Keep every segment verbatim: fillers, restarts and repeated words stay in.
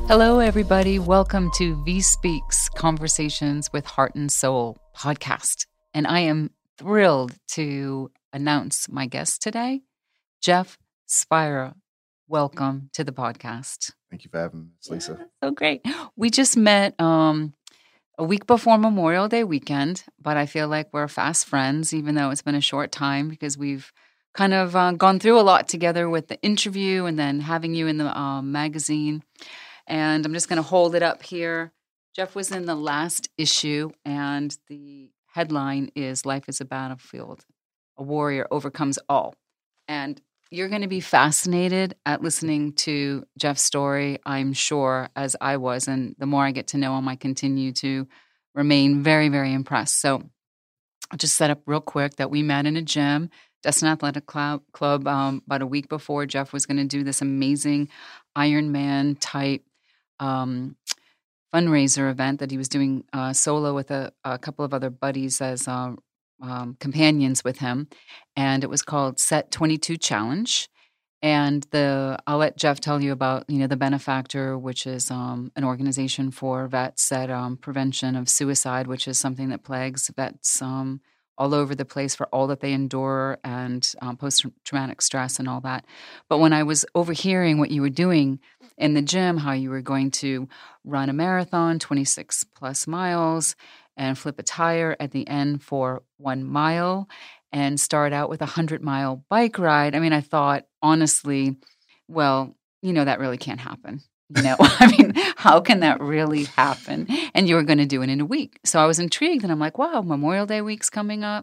Hello, everybody. Welcome to V Speaks Conversations with Heart and Soul podcast. And I am thrilled to announce my guest today, Jeff Spira. Welcome to the podcast. Thank you for having me, Lisa. Yeah, so great. We just met um, a week before Memorial Day weekend, but I feel like we're fast friends, even though it's been a short time because we've kind of uh, gone through a lot together with the interview and then having you in the uh, magazine. And I'm just going to hold it up here. Jeff was in the last issue, and the headline is Life is a Battlefield. A warrior overcomes all. And you're going to be fascinated at listening to Jeff's story, I'm sure, as I was. And the more I get to know him, I continue to remain very, very impressed. So I'll just set up real quick that we met in a gym, Destin Athletic Club, Club um, about a week before Jeff was going to do this amazing Ironman type Um, fundraiser event that he was doing uh, solo with a, a couple of other buddies as uh, um, companions with him, and it was called Set twenty-two Challenge. And the I'll let Jeff tell you about you know the Benefactor, which is um, an organization for vets at um, prevention of suicide, which is something that plagues vets um, all over the place for all that they endure and um, post-traumatic stress and all that. But when I was overhearing what you were doing in the gym, how you were going to run a marathon, twenty-six plus miles, and flip a tire at the end for one mile and start out with a hundred mile bike ride. I mean, I thought, honestly, well, you know, that really can't happen. You know, I mean, how can that really happen? And you were going to do it in a week. So I was intrigued and I'm like, wow, Memorial Day week's coming up,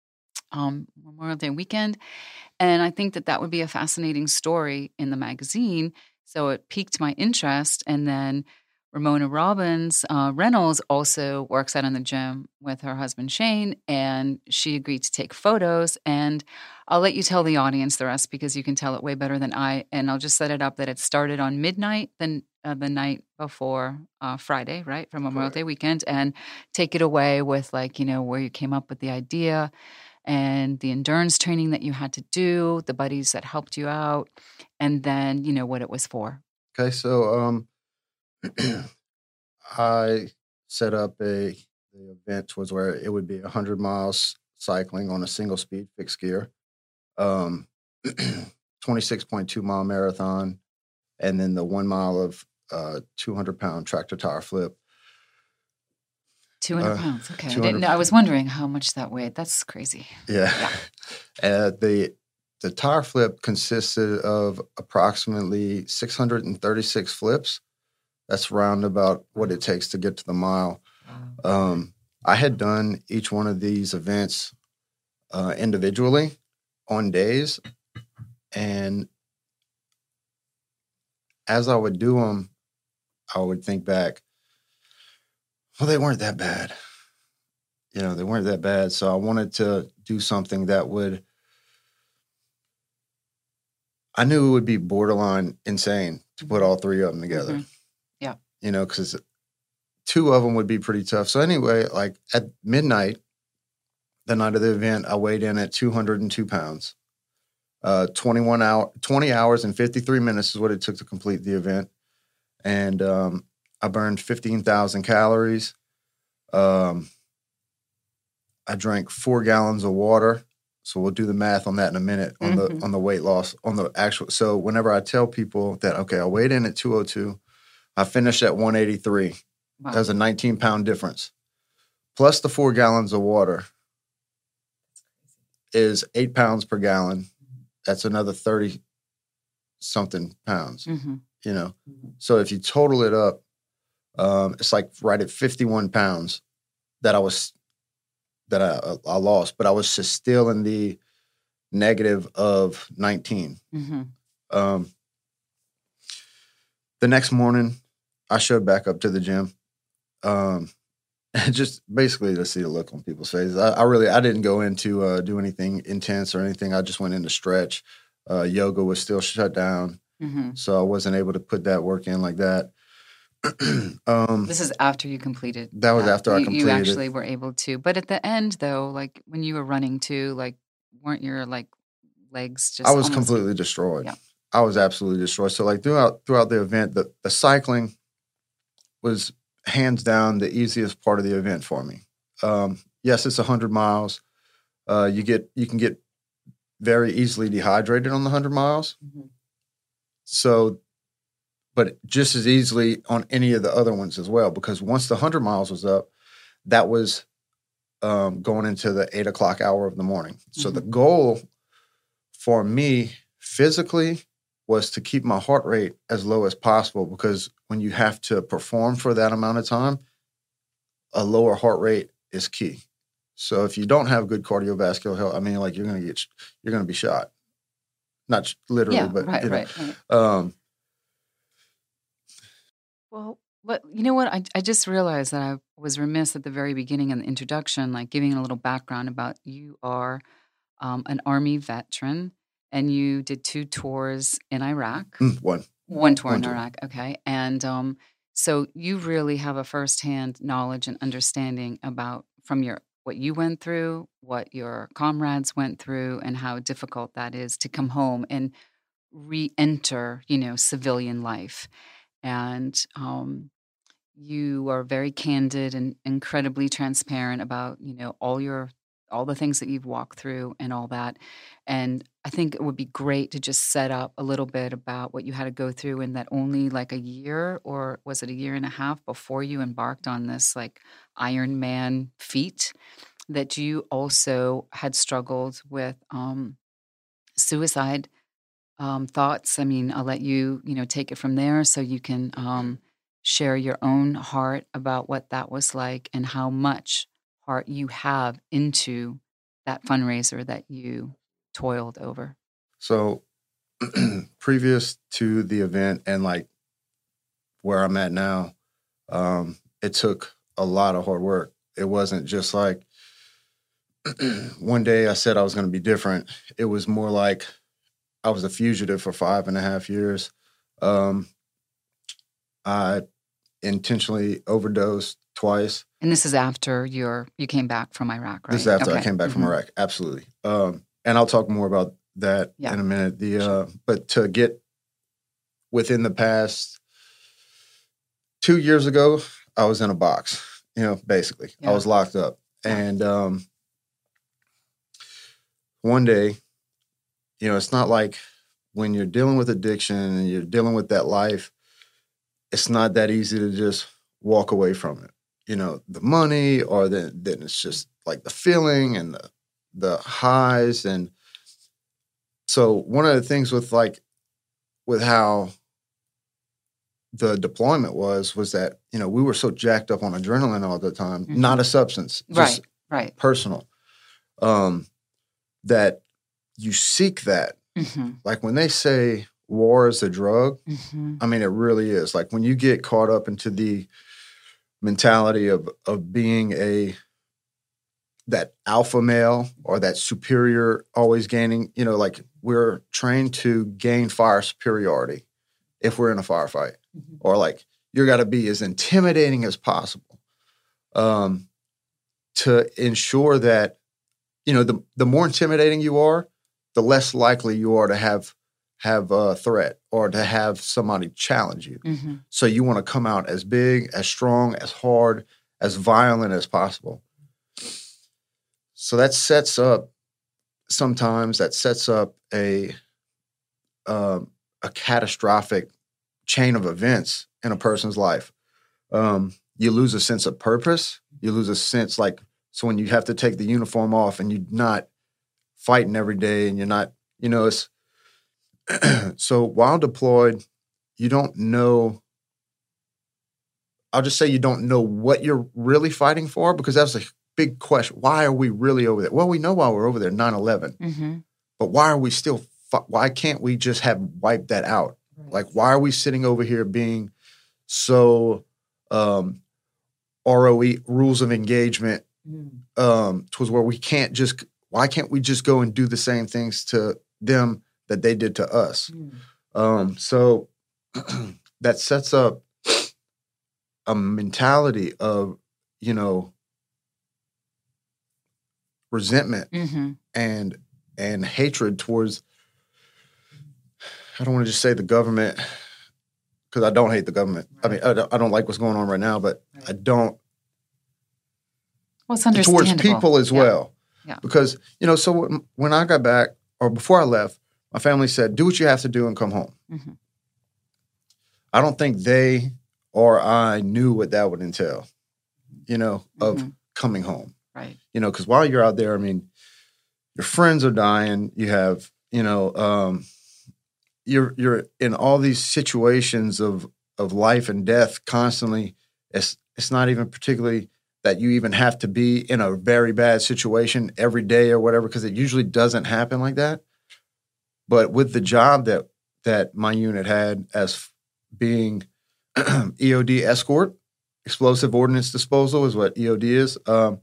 um, Memorial Day weekend. And I think that that would be a fascinating story in the magazine. So it piqued my interest. And then Ramona Robbins uh, Reynolds also works out in the gym with her husband, Shane, and she agreed to take photos. And I'll let you tell the audience the rest because you can tell it way better than I. And I'll just set it up that it started on midnight, then uh, the night before uh, Friday, right, from Memorial Day weekend, and take it away with like, you know, where you came up with the idea and the endurance training that you had to do, the buddies that helped you out, and then, you know, what it was for. Okay, so um, I set up a the event was where it would be one hundred miles cycling on a single speed fixed gear, um, twenty-six point two mile marathon, and then the one mile of uh, two hundred pound tractor tire flip. two hundred pounds. Okay. I didn't know. I was wondering how much that weighed. That's crazy. Yeah. yeah. Uh, the the tire flip consisted of approximately six hundred thirty-six flips. That's round about what it takes to get to the mile. Um, I had done each one of these events uh, individually on days. And as I would do them, I would think back, well, they weren't that bad. You know, they weren't that bad. So I wanted to do something that would, I knew it would be borderline insane to put all three of them together. Mm-hmm. Yeah. You know, because two of them would be pretty tough. So anyway, like at midnight, the night of the event, I weighed in at two hundred two pounds. Uh, twenty-one hour, twenty hours and fifty-three minutes is what it took to complete the event. And um, I burned fifteen thousand calories. Um, I drank four gallons of water. So we'll do the math on that in a minute on mm-hmm. the on the weight loss, on the actual. So whenever I tell people that, okay, I weighed in at two oh two, I finished at one eighty-three. Wow. That's a nineteen pound difference. Plus the four gallons of water is eight pounds per gallon. That's another thirty something pounds, mm-hmm. you know? Mm-hmm. So if you total it up, um, it's like right at fifty-one pounds that I was, that I, I lost, but I was just still in the negative of nineteen. Mm-hmm. Um, the next morning, I showed back up to the gym, um, just basically to see the look on people's faces. I, I really, I didn't go into uh, do anything intense or anything. I just went in to stretch. Uh, yoga was still shut down, mm-hmm. so I wasn't able to put that work in like that. um, this is after you completed. That was after you, I completed. You actually were able to, but at the end, though, like when you were running too, like weren't your like legs just? I was almost... completely destroyed. Yeah. I was absolutely destroyed. So like throughout throughout the event, the the cycling was hands down the easiest part of the event for me. Um, yes, it's one hundred miles. Uh, you get you can get very easily dehydrated on the one hundred miles. Mm-hmm. So, but just as easily on any of the other ones as well, because once the one hundred miles was up, that was um, going into the eight o'clock hour of the morning. So mm-hmm. the goal for me physically was to keep my heart rate as low as possible, because when you have to perform for that amount of time, a lower heart rate is key. So if you don't have good cardiovascular health, I mean, like you're going to get, you're going to be shot. Not literally, yeah, but right, you know. right, right. Um, well, but you know what? I, I just realized that I was remiss at the very beginning in the introduction, like giving a little background about you are um, an Army veteran. And you did two tours in Iraq. Mm, one. One tour one in tour. Iraq, okay. And um, so you really have a firsthand knowledge and understanding about from your what you went through, what your comrades went through, and how difficult that is to come home and re-enter, you know, civilian life. And um, you are very candid and incredibly transparent about, you know, all your all the things that you've walked through and all that. And I think it would be great to just set up a little bit about what you had to go through in that only like a year, or was it a year and a half before you embarked on this like Iron Man feat, that you also had struggled with um, suicide um, thoughts. I mean, I'll let you, you know, take it from there so you can um, share your own heart about what that was like and how much heart you have into that fundraiser that you toiled over. So previous to the event and like where I'm at now, um, it took a lot of hard work. It wasn't just like one day I said I was going to be different. It was more like I was a fugitive for five and a half years. Um, I intentionally overdosed twice. And this is after your you came back from Iraq, right? This is after okay. I came back mm-hmm. from Iraq. Absolutely. Um, and I'll talk more about that yeah. in a minute. The uh, but to get within the past two years ago, I was in a box. You know, basically, yeah. I was locked up, yeah. and um, one day, you know, it's not like when you're dealing with addiction and you're dealing with that life, it's not that easy to just walk away from it. You know, the money, or then then it's just like the feeling and the the highs. And so one of the things with like with how the deployment was was that, you know, we were so jacked up on adrenaline all the time, mm-hmm. not a substance, just right, right. personal, um, that you seek that. Mm-hmm. Like when they say war is a drug, mm-hmm. I mean, it really is. Like when you get caught up into the mentality of of being a that alpha male or that superior, always gaining, you know, like we're trained to gain fire superiority if we're in a firefight, mm-hmm. or like you got to be as intimidating as possible um, to ensure that, you know, the the more intimidating you are, the less likely you are to have have a threat or to have somebody challenge you. Mm-hmm. So you want to come out as big, as strong, as hard, as violent as possible. So that sets up, sometimes that sets up a um, a catastrophic chain of events in a person's life. Um, you lose a sense of purpose. You lose a sense like, so when you have to take the uniform off and you're not fighting every day and you're not, you know, it's, so while deployed, you don't know, I'll just say you don't know what you're really fighting for, because that's a big question. Why are we really over there? Well, we know why we're over there, nine eleven. Mm-hmm. But why are we still, why can't we just have wiped that out? Right. Like, why are we sitting over here being so um, R O E, rules of engagement, mm. um, towards where we can't just, why can't we just go and do the same things to them that they did to us? Mm. Um, so that sets up a mentality of, you know, resentment mm-hmm. and and hatred towards, I don't want to just say the government, because I don't hate the government. Right. I mean, I don't, I don't like what's going on right now, but right. I don't. Well, it's understandable. Towards people as yeah. well. Yeah. Because, you know, so when I got back, or before I left, my family said, do what you have to do and come home. Mm-hmm. I don't think they or I knew what that would entail, you know, of mm-hmm. coming home. Right. You know, because while you're out there, I mean, your friends are dying. You have, you know, um, you're you're in all these situations of of life and death constantly. It's it's not even particularly that you even have to be in a very bad situation every day or whatever, because it usually doesn't happen like that. But with the job that that my unit had as being E O D escort, explosive ordnance disposal is what E O D is. Um,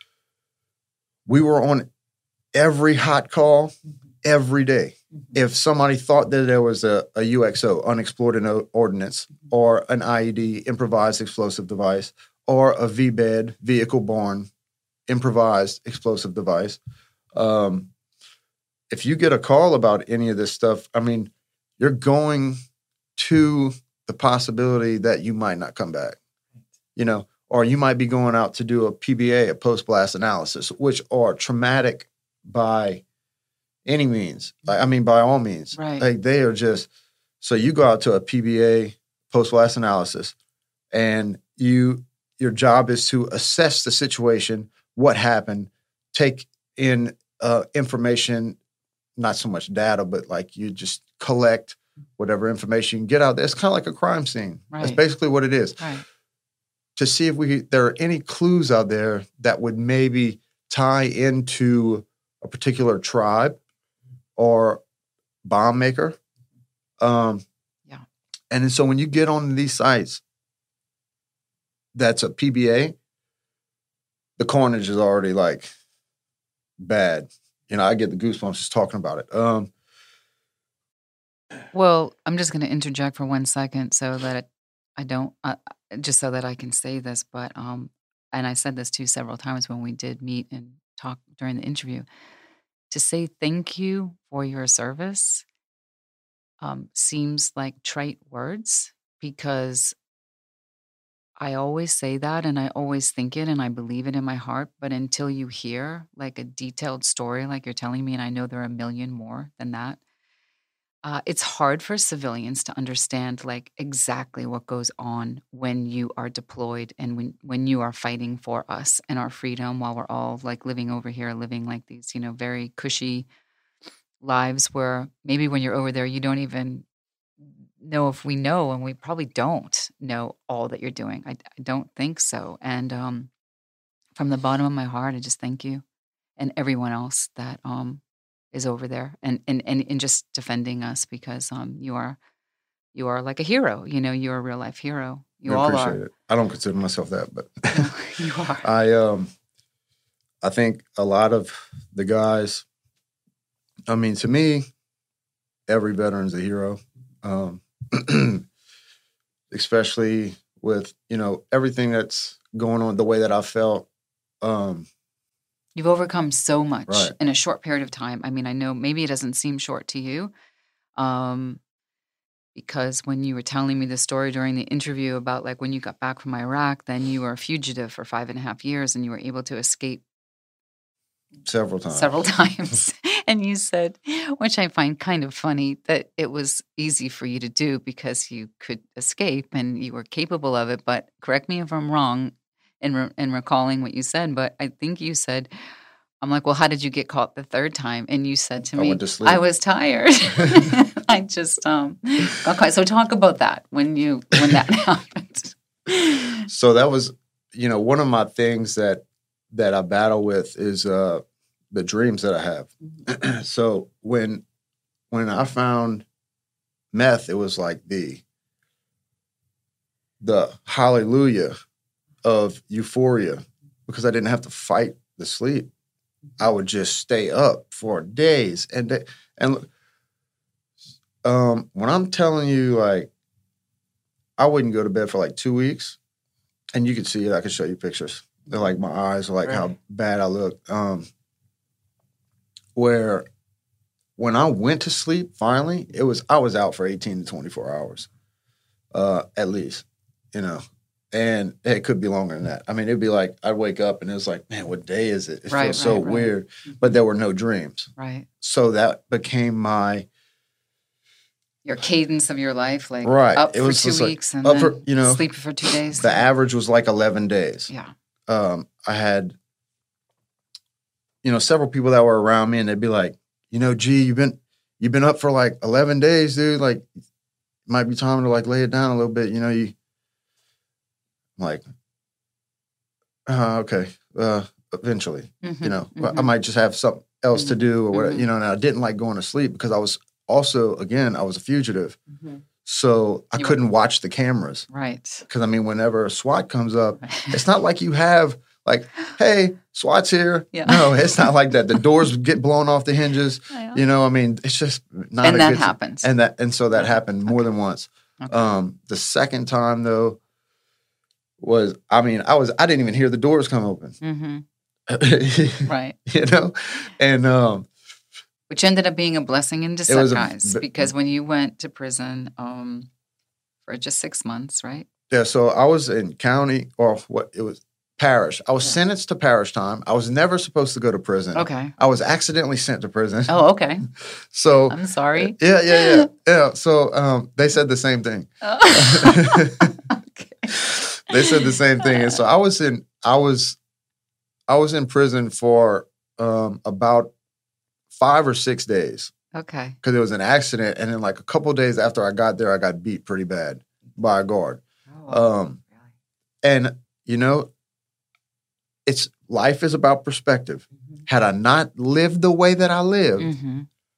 we were on every hot call every day. If somebody thought that there was a, a U X O, unexploded ordnance, or an I E D, improvised explosive device, or a V B E D, vehicle-borne improvised explosive device, um, if you get a call about any of this stuff, I mean, you're going to the possibility that you might not come back, you know, or you might be going out to do a P B A, a post-blast analysis, which are traumatic by any means. Like, I mean, by all means. Right. Like, they are just, so you go out to a P B A, post-blast analysis, and you, your job is to assess the situation, what happened, take in uh, information, not so much data, but like you just collect whatever information you can get out there. It's kind of like a crime scene. Right. That's basically what it is. Right. To see if we there are any clues out there that would maybe tie into a particular tribe or bomb maker. Um, yeah. And so when you get on these sites, that's a P B A, the carnage is already like bad. You know, I get the goosebumps just talking about it. Um, well, I'm just going to interject for one second so that it, I don't, uh, just so that I can say this, but, um, and I said this too several times when we did meet and talk during the interview, to say thank you for your service um, seems like trite words, because I always say that and I always think it and I believe it in my heart. But until you hear like a detailed story like you're telling me, and I know there are a million more than that, uh, it's hard for civilians to understand like exactly what goes on when you are deployed and when, when you are fighting for us and our freedom, while we're all like living over here, living like these, you know, very cushy lives where maybe when you're over there, you don't even know if we know, and we probably don't know all that you're doing. I, I don't think so. And um, from the bottom of my heart, I just thank you and everyone else that um, is over there and, and, and, and just defending us, because um, you are you are like a hero. You know, you're a real life hero. You I all appreciate are. It. I don't consider myself that, but no, you are. I um, I think a lot of the guys. I mean, to me, every veteran's a hero. Um, especially with, you know, everything that's going on, the way that I felt. Um, You've overcome so much right. in a short period of time. I mean, I know maybe it doesn't seem short to you, um, because when you were telling me the story during the interview about like when you got back from Iraq, then you were a fugitive for five and a half years and you were able to escape several times. Several times. And you said, which I find kind of funny, that it was easy for you to do because you could escape and you were capable of it. But correct me if I'm wrong in, re- in recalling what you said, but I think you said, I'm like, well, how did you get caught the third time? And you said to I me, went to sleep. I was tired. I just, um, okay. So talk about that when you, when that happened. So that was, you know, one of my things that, that I battle with is, uh, the dreams that I have. Mm-hmm. So when, when I found meth, it was like the, the hallelujah of euphoria, because I didn't have to fight the sleep. I would just stay up for days and day. And um, when I'm telling you, like, I wouldn't go to bed for like two weeks, and you could see it. I could show you pictures. They're like my eyes are like right. How bad I look. Um, where when I went to sleep, finally, it was I was out for eighteen to twenty-four hours. uh, at least, you know. And it could be longer than that. I mean, it'd be like I'd wake up and it was like, man, what day is it? It Right, feels so right, right. weird. But there were no dreams. Right. So that became my Your cadence of your life, like right. up It for was two just like, weeks and up then for, you know, sleep for two days. the average was like eleven days. Yeah. Um, I had, you know, several people that were around me, and they'd be like, you know, gee, you've been you've been up for like eleven days, dude. Like, it might be time to like lay it down a little bit. You know, you I'm like, uh, okay, uh, eventually, Mm-hmm, you know, mm-hmm. I might just have something else Mm-hmm. to do or whatever, Mm-hmm. you know. And I didn't like going to sleep because I was also, again, I was a fugitive. Mm-hmm. So I You were- couldn't watch the cameras Right. because, I mean, whenever a SWAT comes up, it's not like you have like, hey, SWAT's here. Yeah. No, it's not like that. The doors get blown off the hinges. Yeah. You know, I mean, it's just not And a that good happens. And that and so that Okay. happened more Okay. than once. Okay. Um, the second time though was, I mean, I was I didn't even hear the doors come open. Mm-hmm. Right. You know? And um Which ended up being a blessing in was a- disguise because when you went to prison um, for just six months, right? yeah, so I was in county or what it was parish. I was Yeah. sentenced to parish time. I was never supposed to go to prison. Okay. I was accidentally sent to prison. Oh, okay. So I'm sorry. yeah, yeah, yeah. Yeah. So um they said the same thing. Oh. Okay. They said the same thing. And so I was in I was I was in prison for um about five or six days Okay. because there was an accident, and then like a couple of days after I got there, I got beat pretty bad by a guard. Oh, Um and you know, it's life is about perspective. Had I not lived the way that I lived, mm-hmm.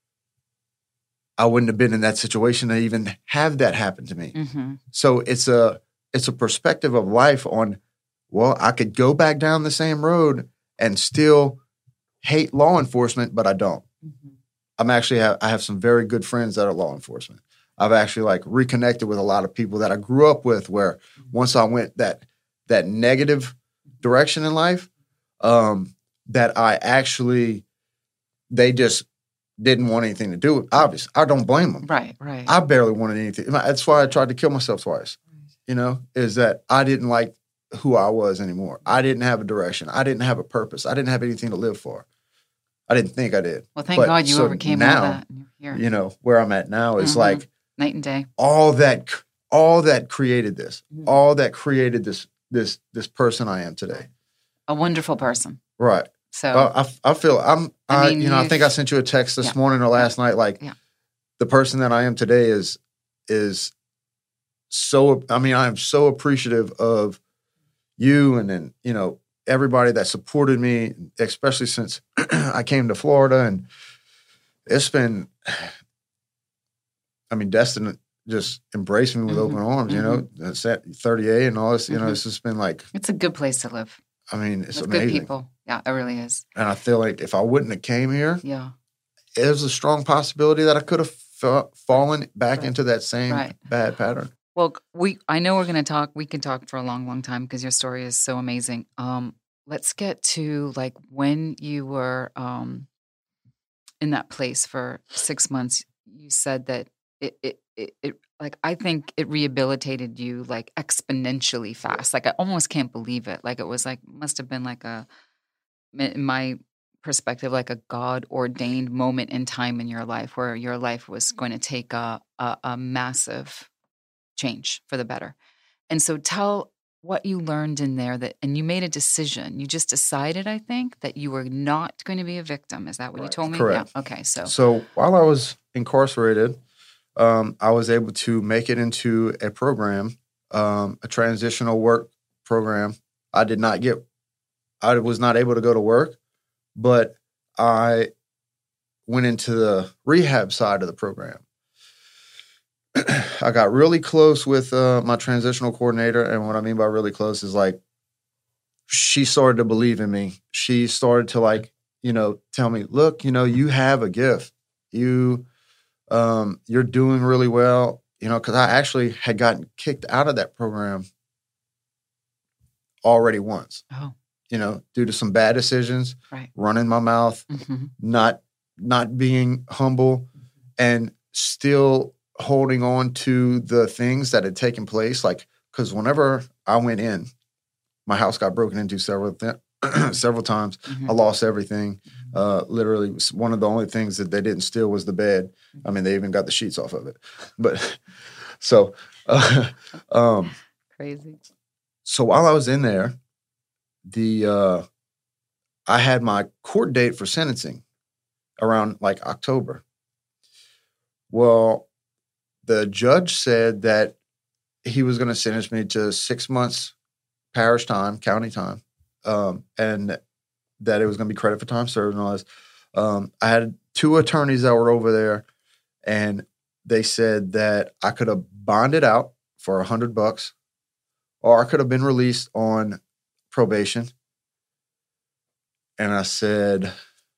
I wouldn't have been in that situation to even have that happen to me. Mm-hmm. So it's a it's a perspective of life on, well, I could go back down the same road and still hate law enforcement, but I don't. Mm-hmm. I'm actually have, I have some very good friends that are law enforcement. I've actually like reconnected with a lot of people that I grew up with, where once I went that that negative direction in life, um, that I actually they just didn't want anything to do with. Obviously, I don't blame them. Right, right. I barely wanted anything. That's why I tried to kill myself twice. You know, is that I didn't like who I was anymore. I didn't have a direction. I didn't have a purpose. I didn't have anything to live for. I didn't think I did. Well, thank But God you so overcame now, all that. And you're here. You know, where I'm at now is Mhm. like Night and day. all that, all that created this, Mhm. all that created this, this, this person I am today. A wonderful person. Right. So, Uh, I, I feel I'm, I I, mean, you know, I you've- think I sent you a text this Yeah. morning or last night. Like Yeah. the person that I am today is, is so, I mean, I am so appreciative of you and then, you know, everybody that supported me, especially since I came to Florida, and it's been, I mean, Destin just embraced me with Mhm. open arms, you know, it's at thirty-eight and all this, you know, Mhm. it's just been like, it's a good place to live I mean, it's with amazing. good people. Yeah, it really is. And I feel like if I wouldn't have came here, Yeah. there's a strong possibility that I could have fa- fallen back Right. into that same Right. bad pattern. Well, we I know we're going to talk. We can talk for a long, long time because your story is so amazing. Um, let's get to like when you were um, in that place for six months. You said that it, it, it, it, like I think it rehabilitated you like exponentially fast. Like I almost can't believe it. Like it was like must have been like a, in my perspective, like a God ordained moment in time in your life where your life was going to take a, a, a massive change for the better. And so tell what you learned in there that, and you made a decision. You just decided, I think, that you were not going to be a victim. Is that what you told me? Correct. Yeah. Okay. So, So while I was incarcerated, um, I was able to make it into a program, um, a transitional work program. I did not get, I was not able to go to work, but I went into the rehab side of the program. I got really close with uh, my transitional coordinator. And what I mean by really close is like, she started to believe in me. She started to like, you know, tell me, look, you know, you have a gift. You, um, you're doing really well, you know, because I actually had gotten kicked out of that program already once, oh, you know, due to some bad decisions, right. running my mouth, Mm-hmm. not, not being humble, and still holding on to the things that had taken place. Like, because whenever I went in, my house got broken into several th- several times. Mm-hmm. I lost everything. Uh, literally, one of the only things that they didn't steal was the bed. I mean, they even got the sheets off of it. But so, uh, um, crazy. So while I was in there, the uh, I had my court date for sentencing around like October. Well, the judge said that he was going to sentence me to six months parish time, county time, um, and that it was going to be credit for time served and all this. Um, I had two attorneys that were over there, and they said that I could have bonded out for a hundred bucks, or I could have been released on probation. And I said,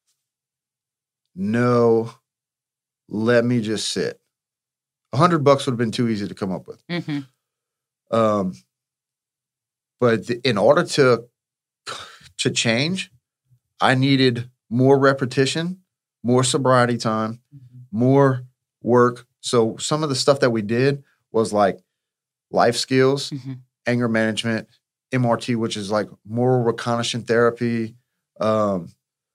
no, let me just sit. A hundred bucks would have been too easy to come up with. Mm-hmm. Um, but th- in order to to change, I needed more repetition, more sobriety time, mm-hmm. more work. So some of the stuff that we did was like life skills, mm-hmm. anger management, M R T, which is like moral reconnaissance therapy. Um,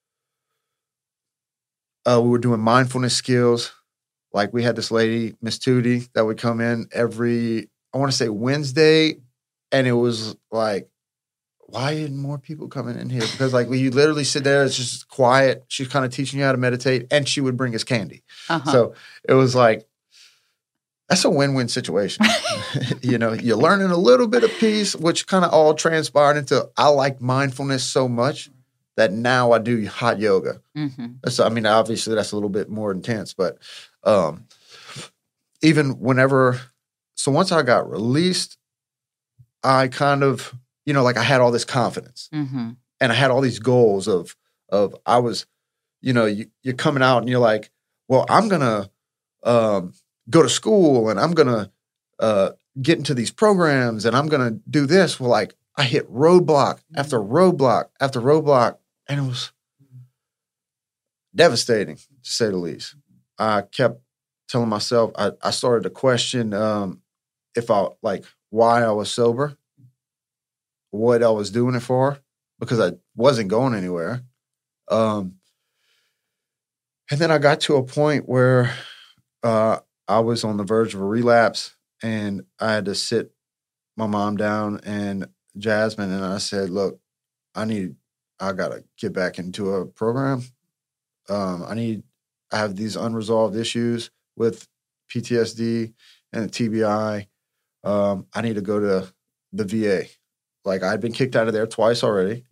uh, we were doing mindfulness skills. Like we had this lady, Miss Tootie, that would come in every, I want to say Wednesday. And it was like, why isn't more people coming in here? Because like you literally sit there, it's just quiet. She's kind of teaching you how to meditate, and she would bring us candy. Uh-huh. So it was like, that's a win-win situation. You know, you're learning a little bit of peace, which kind of all transpired into, I like mindfulness so much that now I do hot yoga. Mm-hmm. So, I mean, obviously that's a little bit more intense, but um, even whenever, so once I got released, I kind of, you know, like I had all this confidence, mm-hmm. and I had all these goals of, of I was, you know, you, you're coming out and you're like, well, I'm going to um, go to school and I'm going to uh, get into these programs and I'm going to do this. Well, like I hit roadblock mm-hmm. after roadblock after roadblock, and it was devastating, to say the least. I kept telling myself, I, I started to question um, if I, like, why I was sober, what I was doing it for, because I wasn't going anywhere. Um, and then I got to a point where uh, I was on the verge of a relapse, and I had to sit my mom down and Jasmine, and I said, look, I need, I got to get back into a program. Um, I need, I have these unresolved issues with P T S D and the T B I. Um, I need to go to the V A. Like I'd been kicked out of there twice already.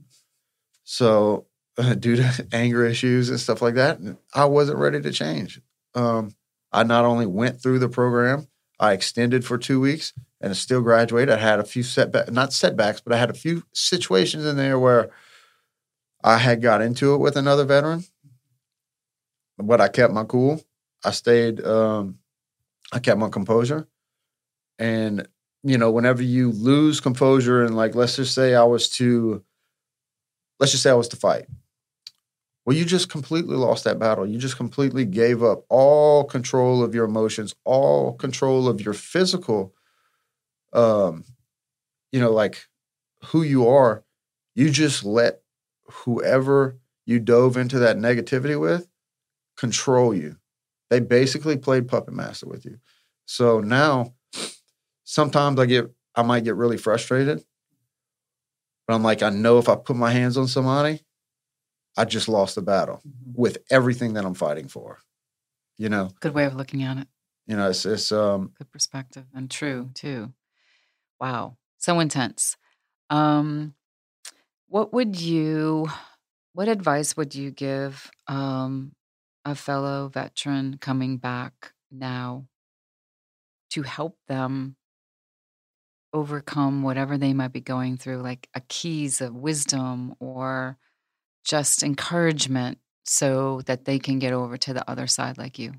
So uh, due to anger issues and stuff like that, I wasn't ready to change. Um, I not only went through the program, I extended for two weeks and still graduated. I had a few setbacks, not setbacks, but I had a few situations in there where I had got into it with another veteran, but I kept my cool. I stayed, um, I kept my composure. And, you know, whenever you lose composure and like, let's just say I was to, let's just say I was to fight. Well, you just completely lost that battle. You just completely gave up all control of your emotions, all control of your physical, um, you know, like who you are. You just let whoever you dove into that negativity with control you. They basically played puppet master with you. So now sometimes I get, I might get really frustrated, but I'm like, I know if I put my hands on somebody, I just lost the battle mm-hmm. with everything that I'm fighting for. You know, good way of looking at it. You know, it's, it's um, good perspective and true too. Wow, so intense. Um, what would you, what advice would you give um, a fellow veteran coming back now to help them overcome whatever they might be going through, like a keys of wisdom or just encouragement so that they can get over to the other side like you?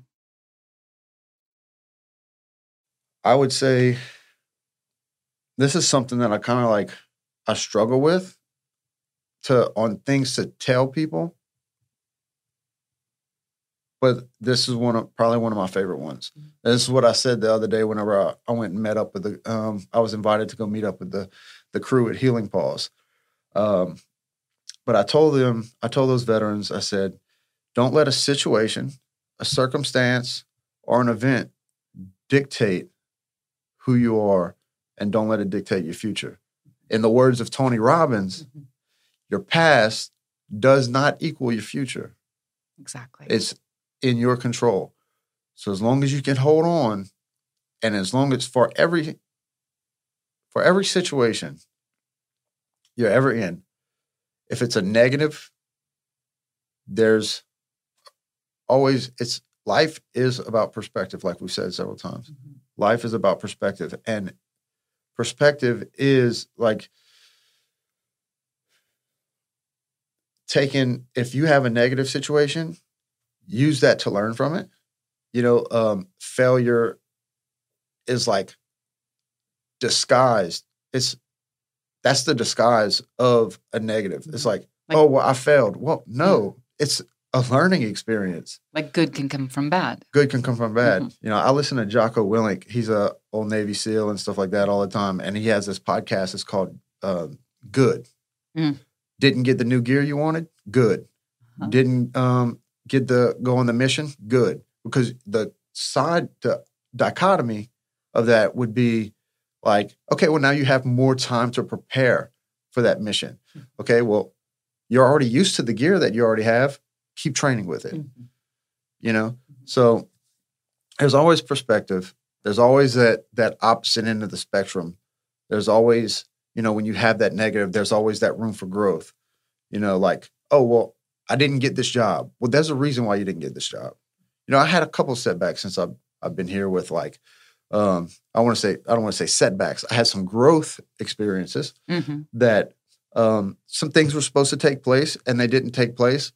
I would say this is something that I kind of like, I struggle with to, on things to tell people. but this is one of probably one of my favorite ones. Mm-hmm. This is what I said the other day whenever I, I went and met up with the. Um, I was invited to go meet up with the the crew at Healing Paws. Um, but I told them, I told those veterans, I said, don't let a situation, a circumstance, or an event dictate who you are, and don't let it dictate your future. In the words of Tony Robbins, mm-hmm. your past does not equal your future. Exactly. It's in your control. So as long as you can hold on, and as long as for every for every situation you're ever in, if it's a negative, there's always it's life is about perspective, like we've said several times. Mm-hmm. Life is about perspective. And perspective is like taking, if you have a negative situation, use that to learn from it. You know, um, failure is like disguised. It's that's the disguise of a negative. It's like, like oh, well, I failed. Well, no, yeah. It's a learning experience. Like good can come from bad. Good can come from bad. Mm-hmm. You know, I listen to Jocko Willink. He's a old Navy SEAL and stuff like that all the time. And he has this podcast. It's called uh, Good. Mm. Didn't get the new gear you wanted? Good. Uh-huh. Didn't um, get the go on the mission? Good. Because the side the dichotomy of that would be like, okay, well, now you have more time to prepare for that mission. Okay, well, you're already used to the gear that you already have. Keep training with it. Mm-hmm. You know? So there's always perspective. There's always that that opposite end of the spectrum. There's always, you know, when you have that negative, there's always that room for growth. You know, like, oh, well, I didn't get this job. Well, there's a reason why you didn't get this job. You know, I had a couple setbacks since I've, I've been here with like, um, I want to say, I don't want to say setbacks. I had some growth experiences mm-hmm. that um, some things were supposed to take place and they didn't take place.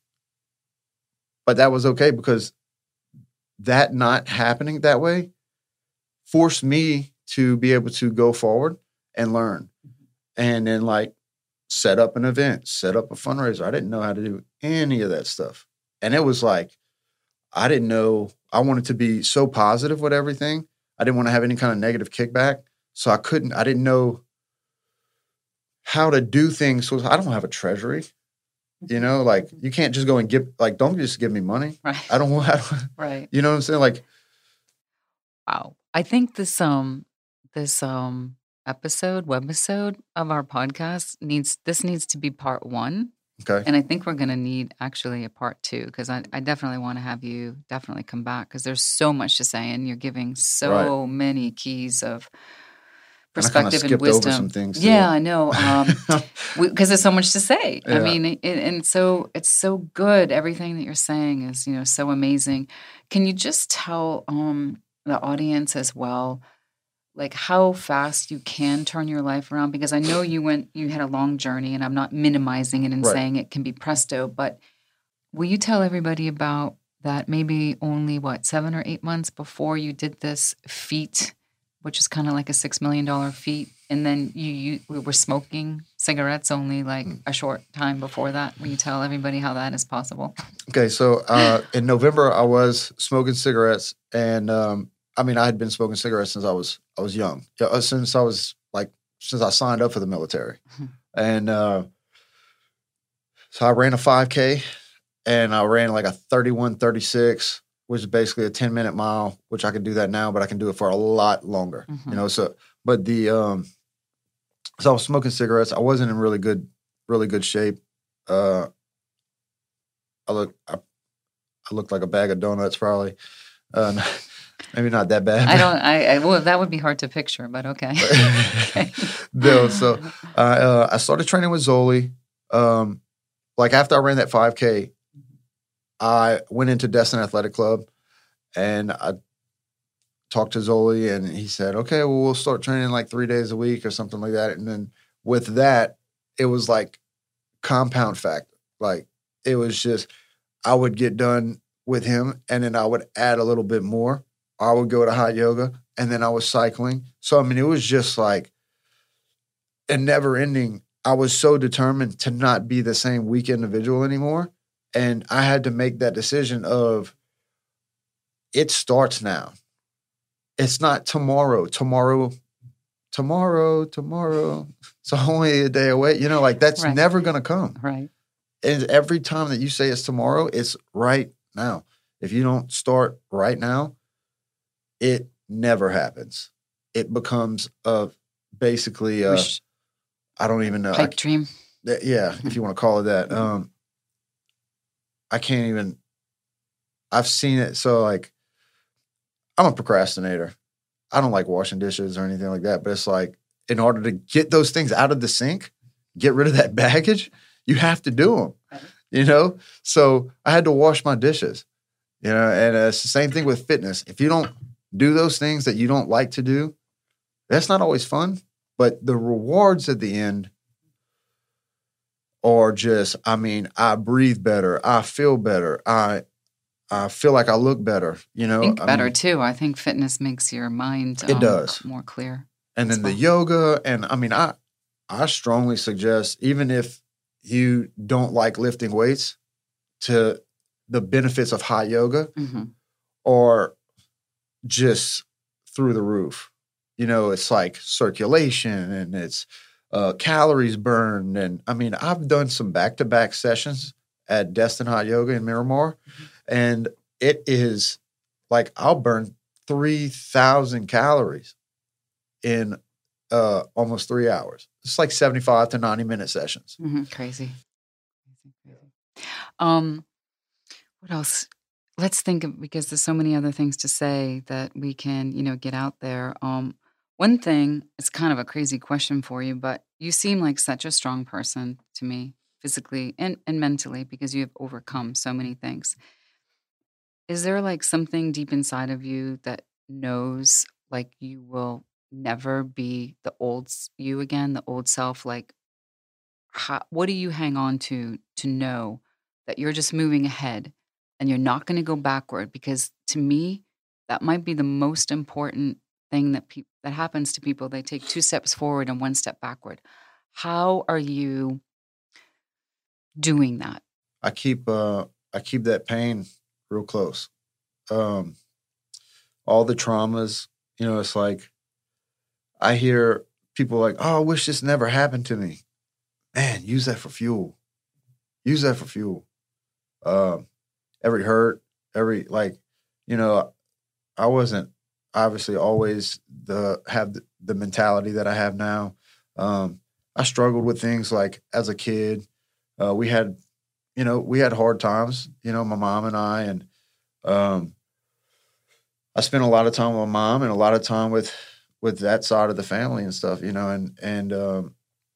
But that was okay because that not happening that way forced me to be able to go forward and learn. And then like set up an event, set up a fundraiser. I didn't know how to do any of that stuff. And it was like, I didn't know, I wanted to be so positive with everything. I didn't want to have any kind of negative kickback. So I couldn't, I didn't know how to do things. So I don't have a treasury. You know, like you can't just go and give, like, don't just give me money. Right. I don't want, right. You know what I'm saying? Like, wow. I think this, um, this, um, episode, webisode of our podcast needs, this needs to be part one. Okay. And I think we're going to need actually a part two because I, I definitely want to have you definitely come back because there's so much to say and you're giving so right. many keys of perspective and, and wisdom. Over some things yeah, too. I know. Um, because there's so much to say. Yeah. I mean, it, and so it's so good. Everything that you're saying is, you know, so amazing. Can you just tell um, the audience as well, like how fast you can turn your life around? Because I know you went, you had a long journey, and I'm not minimizing it and right. saying it can be presto. But will you tell everybody about that? Maybe only what seven or eight months before you did this feat, which is kind of like a six million dollar feat, and then you, you we were smoking cigarettes only like a short time before that. Will you tell everybody how that is possible? Okay, so uh, in November I was smoking cigarettes, and um, I mean I had been smoking cigarettes since I was I was young, yeah, since I was like since I signed up for the military, mm-hmm. and uh, so I ran a five K, and I ran like a thirty-one thirty-six. Which is basically a ten minute mile, which I can do that now, but I can do it for a lot longer, mm-hmm. you know? So, but the, um, so I was smoking cigarettes. I wasn't in really good, really good shape. Uh, I look, I, I looked like a bag of donuts probably. Uh, maybe not that bad. I don't, I, I, well, that would be hard to picture, but okay. okay. No, so I, uh, I started training with Zoli. Um, like after I ran that five K, I went into Destin Athletic Club and I talked to Zoli and he said, okay, well, we'll start training like three days a week or something like that. And then with that, it was like compound fact. Like it was just, I would get done with him and then I would add a little bit more. I would go to hot yoga and then I was cycling. So, I mean, it was just like a never ending. I was so determined to not be the same weak individual anymore. And I had to make that decision of, it starts now. It's not tomorrow, tomorrow, tomorrow, tomorrow. It's only a day away. You know, like that's Right. never going to come. Right. And every time that you say it's tomorrow, it's right now. If you don't start right now, it never happens. It becomes a basically a, Wish- I don't even know. Pipe I, dream. yeah, if you want to call it that. Um, I can't even. I've seen it. So like, I'm a procrastinator. I don't like washing dishes or anything like that. But it's like, in order to get those things out of the sink, get rid of that baggage, you have to do them. Right. You know. So I had to wash my dishes. You know, and it's the same thing with fitness. If you don't do those things that you don't like to do, that's not always fun. But the rewards at the end are just, I mean, I breathe better. I feel better. I I feel like I look better. You know, Think I better mean, too. I think fitness makes your mind It um, does. more clear. and as then the well. yoga. And I mean, I I strongly suggest, even if you don't like lifting weights, to the benefits of hot yoga hmm are just through the roof. You know, it's like circulation and it's uh, calories burned. And I mean, I've done some back to back sessions at Destin Hot Yoga in Miramar, Mm-hmm. and it is like I'll burn three thousand calories in uh, almost three hours. It's like seventy-five to ninety minute sessions. hmm Crazy. Crazy, crazy. Um, what else? Let's think of, because there's so many other things to say that we can, you know, get out there. Um, one thing, it's kind of a crazy question for you, but you seem like such a strong person to me, physically and, and mentally, because you have overcome so many things. Is there like something deep inside of you that knows like you will never be the old s- you again, the old self? Like, how, what do you hang on to to know that you're just moving ahead and you're not going to go backward? Because to me, that might be the most important thing that peop that happens to people. They take two steps forward and one step backward. How are you doing that? I keep uh, I keep that pain real close. Um, all the traumas, you know, it's like I hear people like, "Oh, I wish this never happened to me." Man, use that for fuel. Use that for fuel. Um, every hurt, every like, you know, I wasn't obviously always the have the, the mentality that I have now. Um, I struggled with things like as a kid. Uh, we had, you know, we had hard times. You know, my mom and I, and um, I spent a lot of time with my mom and a lot of time with with that side of the family and stuff. You know, and and um,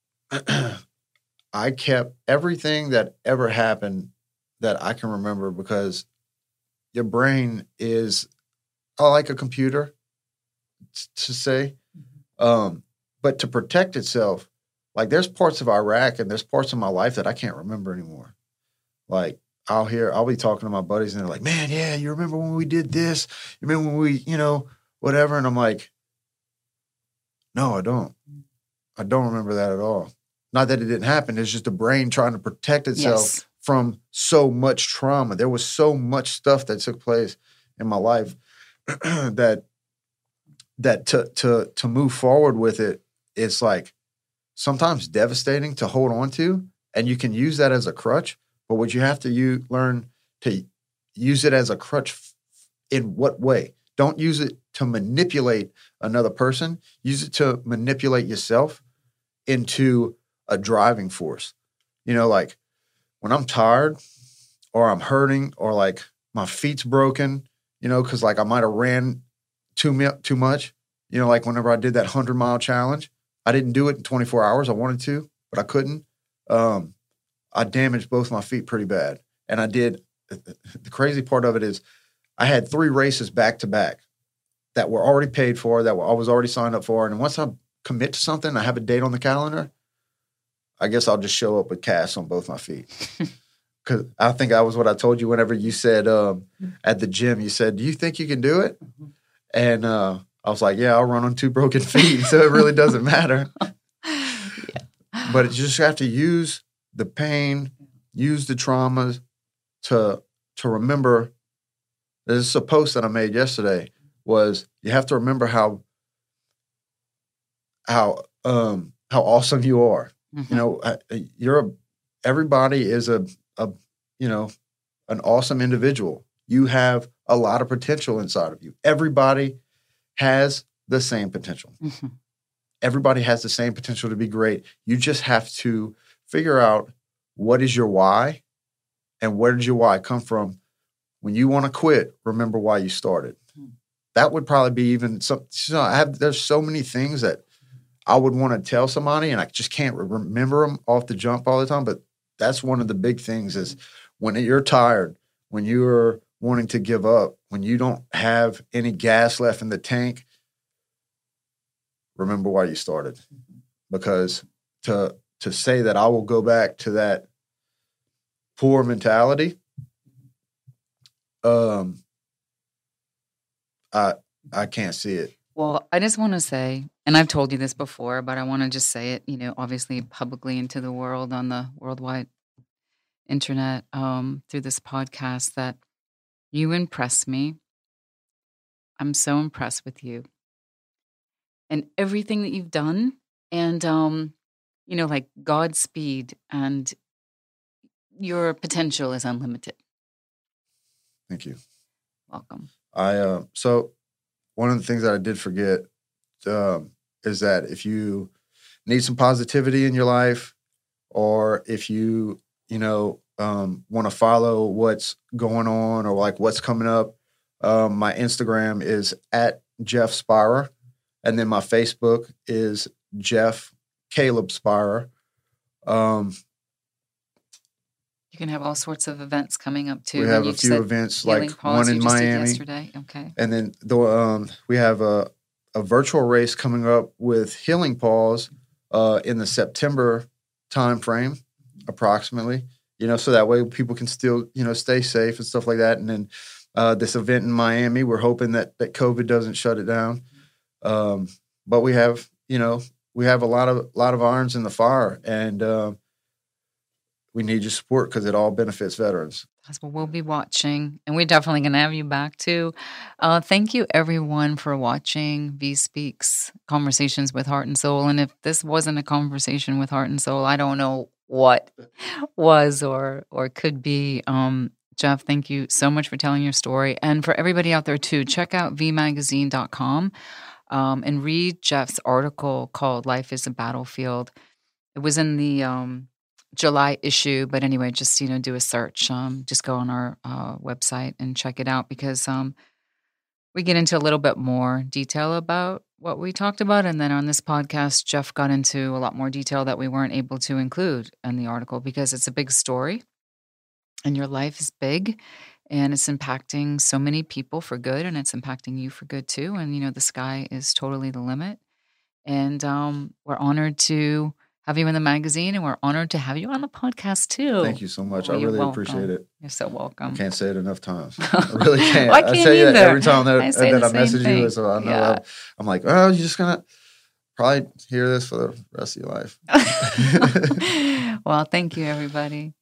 I kept everything that ever happened that I can remember, because your brain is uh, like a computer t- to say, um, but to protect itself, like there's parts of Iraq and there's parts of my life that I can't remember anymore. Like I'll hear, I'll be talking to my buddies and they're like, "Man, yeah, you remember when we did this? You remember when we, you know, whatever?" And I'm like, "No, I don't. I don't remember that at all. Not that it didn't happen. It's just the brain trying to protect itself Yes. from so much trauma. There was so much stuff that took place in my life that that to to to move forward with it, it's like sometimes devastating to hold on to, and you can use that as a crutch. But what you have to you learn to use it as a crutch f- in what way? Don't use it to manipulate another person. Use it to manipulate yourself into a driving force. You know, like when I'm tired or I'm hurting or like my feet's broken, you know, because like I might have ran too mi- too much. You know, like whenever I did that hundred mile challenge, I didn't do it in twenty-four hours. I wanted to, but I couldn't. Um, I damaged both my feet pretty bad, and I did. The crazy part of it is, I had three races back to back that were already paid for, that were, I was already signed up for, and once I commit to something, I have a date on the calendar. I guess I'll just show up with casts on both my feet. Because I think that was what I told you whenever you said um, at the gym, you said, "Do you think you can do it?" And uh, I was like, "Yeah, I'll run on two broken feet, so it really doesn't matter." Yeah. But you just have to use the pain, use the traumas to to remember This is a post that I made yesterday. Was you have to remember how how um, how awesome you are. Mm-hmm. You know, you're a, everybody is a a you know an awesome individual. You have a lot of potential inside of you. Everybody has the same potential. Mm-hmm. Everybody has the same potential to be great. You just have to figure out what is your why and where did your why come from. When you want to quit, remember why you started. Mm-hmm. That would probably be even some. You know, I have there's so many things that I would want to tell somebody, and I just can't remember them off the jump all the time. But that's one of the big things is when you're tired, when you're wanting to give up, when you don't have any gas left in the tank, remember why you started. Because to to say that I will go back to that poor mentality, um, I I can't see it. Well, I just want to say, and I've told you this before, but I want to just say it, you know, obviously publicly into the world on the worldwide internet um, through this podcast, that you impress me. I'm so impressed with you and everything that you've done. And, um, you know, like Godspeed, and your potential is unlimited. Thank you. Welcome. I uh, so one of the things that I did forget um, is that if you need some positivity in your life, or if you, you know, um, want to follow what's going on or like what's coming up, um, my Instagram is at Jeff Spirer. And then my Facebook is Jeff Caleb Spirer. Um, you can have all sorts of events coming up too. We have a few events, like one in Miami. Yesterday, okay. And then the, um, we have a, a virtual race coming up with Healing Paws uh, in the September timeframe, approximately. You know, so that way people can still, you know, stay safe and stuff like that. And then uh, this event in Miami, we're hoping that that COVID doesn't shut it down. Um, but we have, you know, we have a lot of lot of irons in the fire, and uh, we need your support because it all benefits veterans. That's what we'll be watching, and we're definitely going to have you back too. Uh, thank you, everyone, for watching V Speaks Conversations with Heart and Soul. And if this wasn't a conversation with Heart and Soul, I don't know what was or or could be. Um, Jeff, thank you so much for telling your story, and for everybody out there too. Check out v magazine dot com. Um, and read Jeff's article called Life is a Battlefield. It was in the um, July issue, but anyway, just, you know, do a search. Um, just go on our uh, website and check it out, because um, we get into a little bit more detail about what we talked about. And then on this podcast, Jeff got into a lot more detail that we weren't able to include in the article, because it's a big story and your life is big. And it's impacting so many people for good, and it's impacting you for good too. And, you know, the sky is totally the limit. And um, we're honored to have you in the magazine, and we're honored to have you on the podcast too. Thank you so much. Oh, I really welcome. appreciate it. You're so welcome. I can't say it enough times. I really can't. well, I can't I say either. that every time that I, that I message thing. you. So I know yeah. I'm, I'm like, oh, you're just going to probably hear this for the rest of your life. Well, thank you, everybody.